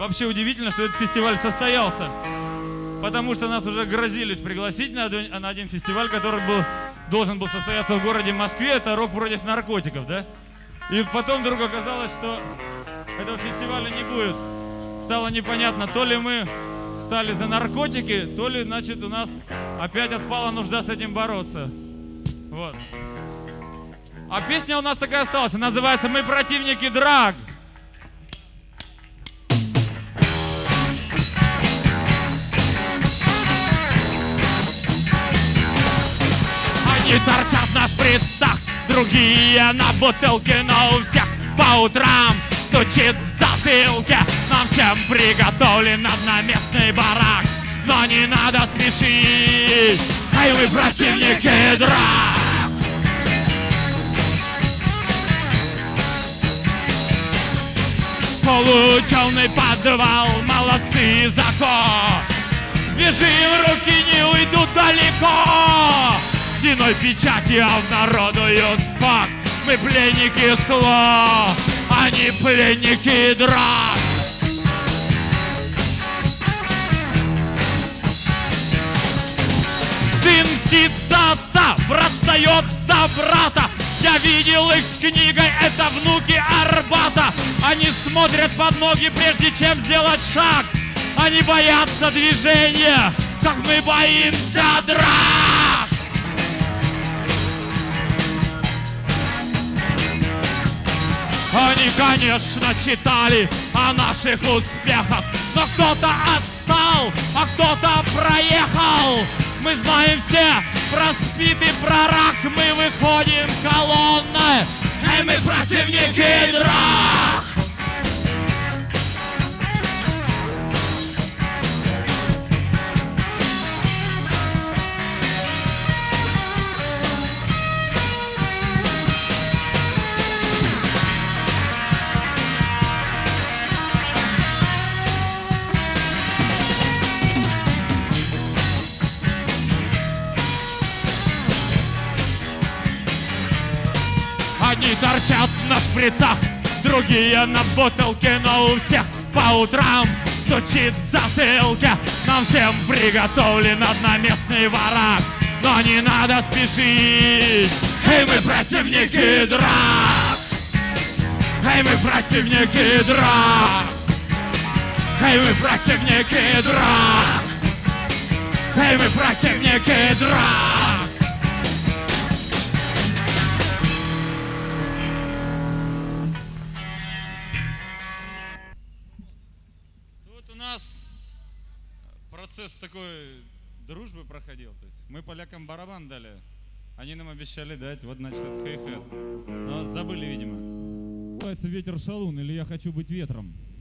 вообще удивительно, что этот фестиваль состоялся. Потому что нас уже грозились пригласить на один фестиваль, который должен был состояться в городе Москве. Это «Рок против наркотиков», да? И потом вдруг оказалось, что этого фестиваля не будет. Стало непонятно, то ли мы стали за наркотики, то ли, значит, у нас опять отпала нужда с этим бороться. Вот. А песня у нас такая осталась, называется «Мы противники драг». Они торчат на шприцах, другие на бутылке, но у всех по утрам стучит в затылке. Нам всем приготовлен одноместный барак, но не надо спешить, ай, мы противники драк. Полутемный подвал, молодцы закон. Бежим, руки не уйдут далеко. Стеной печати обнародуют факт. Мы пленники зла, они пленники драк. Сын мстит за отца, брат встает за брата. Я видел их с книгой, это внуки Арбата. Они смотрят под ноги, прежде чем сделать шаг. Они боятся движения, как мы боимся драк. Они, конечно, читали о наших успехах, но кто-то отстал, а кто-то проехал. Мы знаем все про СПИД и про рак, мы выходим колонной, и мы противники драк. Одни торчат на шприцах, другие на бутылке, но у всех по утрам стучит в затылке. Нам всем приготовлен одноместный барак, но не надо спешить, эй, мы противники драк. Эй, мы противники драк. Эй, мы противники драк. Эй, мы противники драк. Процесс такой дружбы проходил. То есть мы полякам барабан дали, они нам обещали дать, вот значит это хей-хэт. Но забыли, видимо. Называется «Ветер шалун» или «Я хочу быть ветром».